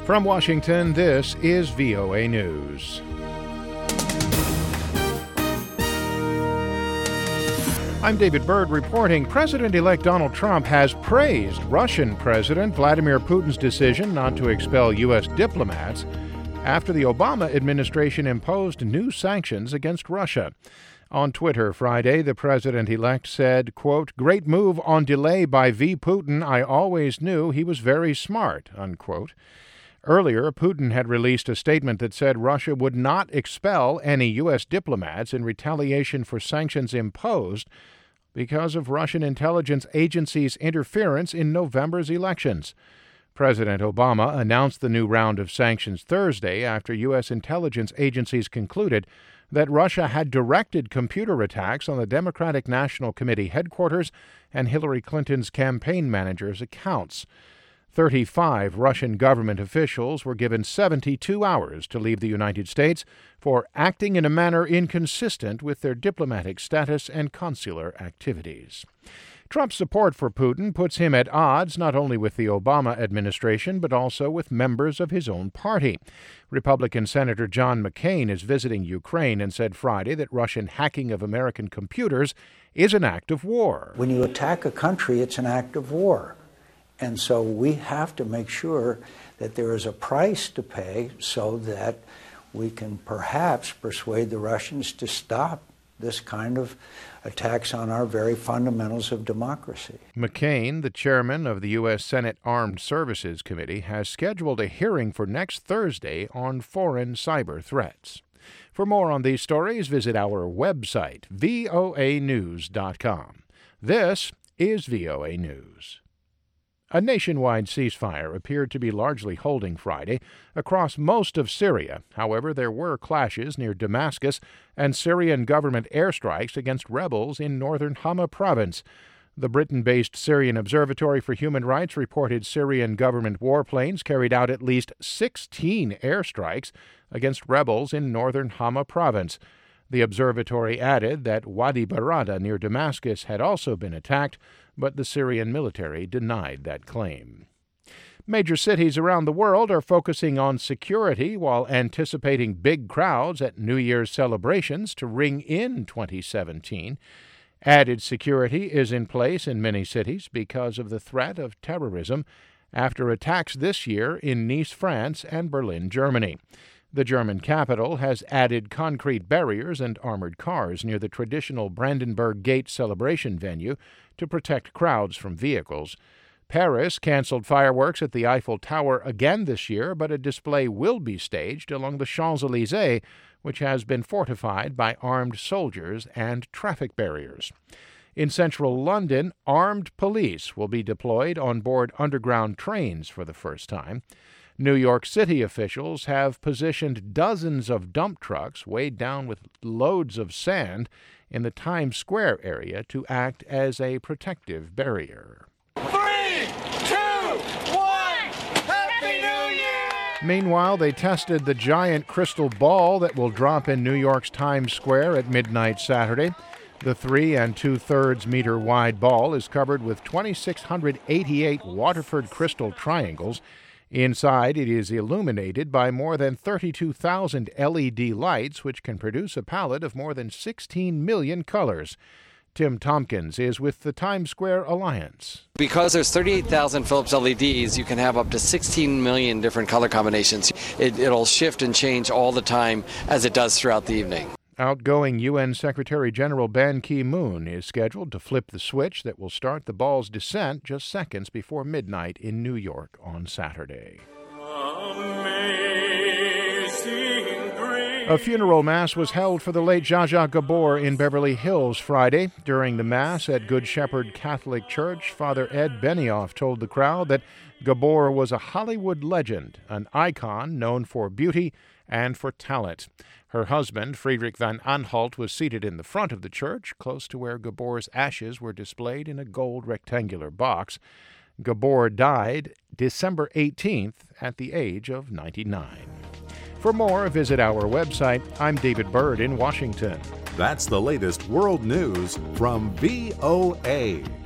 From Washington, this is VOA News. I'm David Byrd reporting. President-elect Donald Trump has praised Russian President Vladimir Putin's decision not to expel U.S. diplomats after the Obama administration imposed new sanctions against Russia. On Twitter Friday, the president-elect said, quote, "Great move on delay by V. Putin. I always knew he was very smart," unquote. Earlier, Putin had released a statement that said Russia would not expel any U.S. diplomats in retaliation for sanctions imposed because of Russian intelligence agencies' interference in November's elections. President Obama announced the new round of sanctions Thursday after U.S. intelligence agencies concluded that Russia had directed computer attacks on the Democratic National Committee headquarters and Hillary Clinton's campaign manager's accounts. 35 Russian government officials were given 72 hours to leave the United States for acting in a manner inconsistent with their diplomatic status and consular activities. Trump's support for Putin puts him at odds not only with the Obama administration, but also with members of his own party. Republican Senator John McCain is visiting Ukraine and said Friday that Russian hacking of American computers is an act of war. When you attack a country, it's an act of war. And so we have to make sure that there is a price to pay so that we can perhaps persuade the Russians to stop this kind of attacks on our very fundamentals of democracy. McCain, the chairman of the U.S. Senate Armed Services Committee, has scheduled a hearing for next Thursday on foreign cyber threats. For more on these stories, visit our website, voanews.com. This is VOA News. A nationwide ceasefire appeared to be largely holding Friday across most of Syria. However, there were clashes near Damascus and Syrian government airstrikes against rebels in northern Hama province. The Britain-based Syrian Observatory for Human Rights reported Syrian government warplanes carried out at least 16 airstrikes against rebels in northern Hama province. The observatory added that Wadi Barada near Damascus had also been attacked, but the Syrian military denied that claim. Major cities around the world are focusing on security while anticipating big crowds at New Year's celebrations to ring in 2017. Added security is in place in many cities because of the threat of terrorism after attacks this year in Nice, France, and Berlin, Germany. The German capital has added concrete barriers and armored cars near the traditional Brandenburg Gate celebration venue to protect crowds from vehicles. Paris canceled fireworks at the Eiffel Tower again this year, but a display will be staged along the Champs-Élysées, which has been fortified by armed soldiers and traffic barriers. In central London, armed police will be deployed on board underground trains for the first time. New York City officials have positioned dozens of dump trucks weighed down with loads of sand in the Times Square area to act as a protective barrier. 3, 2, 1, Happy New Year! Meanwhile, they tested the giant crystal ball that will drop in New York's Times Square at midnight Saturday. The 3 2/3 meter wide ball is covered with 2,688 Waterford crystal triangles. Inside, it is illuminated by more than 32,000 LED lights, which can produce a palette of more than 16 million colors. Tim Tompkins is with the Times Square Alliance. Because there's 38,000 Philips LEDs, you can have up to 16 million different color combinations. It'll shift and change all the time as it does throughout the evening. Outgoing UN Secretary General Ban Ki-moon is scheduled to flip the switch that will start the ball's descent just seconds before midnight in New York on Saturday. A funeral mass was held for the late Zsa Zsa Gabor in Beverly Hills Friday. During the mass at Good Shepherd Catholic Church, Father Ed Benioff told the crowd that Gabor was a Hollywood legend, an icon known for beauty and for talent. Her husband, Friedrich van Anhalt, was seated in the front of the church, close to where Gabor's ashes were displayed in a gold rectangular box. Gabor died December 18th at the age of 99. For more, visit our website. I'm David Byrd in Washington. That's the latest world news from VOA.